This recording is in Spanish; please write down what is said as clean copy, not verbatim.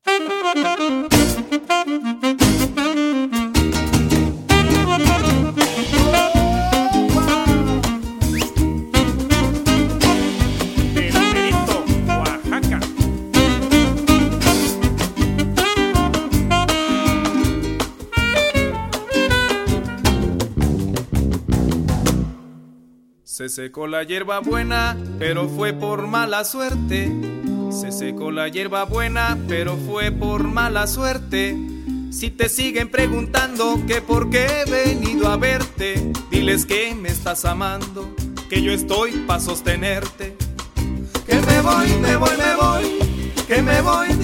Del Perito, Oaxaca. Se secó la hierba buena, pero fue por mala suerte. Se secó la hierba buena, pero fue por mala suerte. Si te siguen preguntando que por qué he venido a verte, diles que me estás amando, que yo estoy pa' sostenerte. Que me voy, que me voy.